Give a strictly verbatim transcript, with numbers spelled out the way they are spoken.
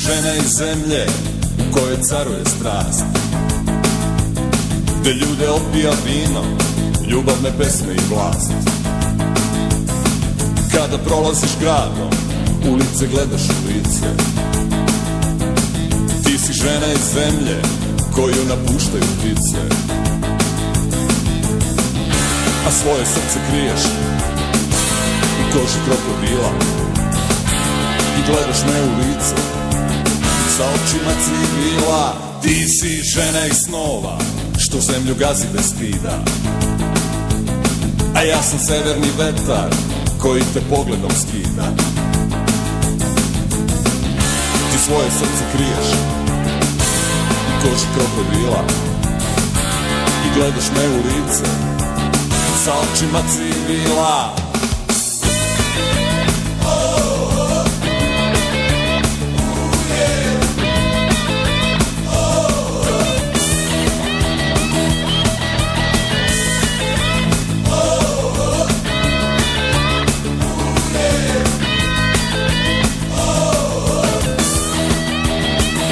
žena iz zemlje u kojoj caruje strast, gde ljude opija vino, ljubavne pesme i vlast. Kada prolaziš gradom, ulice gledaš u lice, ti si žena iz zemlje koju napuštaju ptice, a svoje srce kriješ u koži krokodila i gledaš me u lice sa očima civila. Ti si žena iz snova što zemlju gazi bez stida, a ja sam severni vetar koji te pogledom skida. Ti svoje srce kriješ u koži krokodila i gledaš me u lice sa očima civila.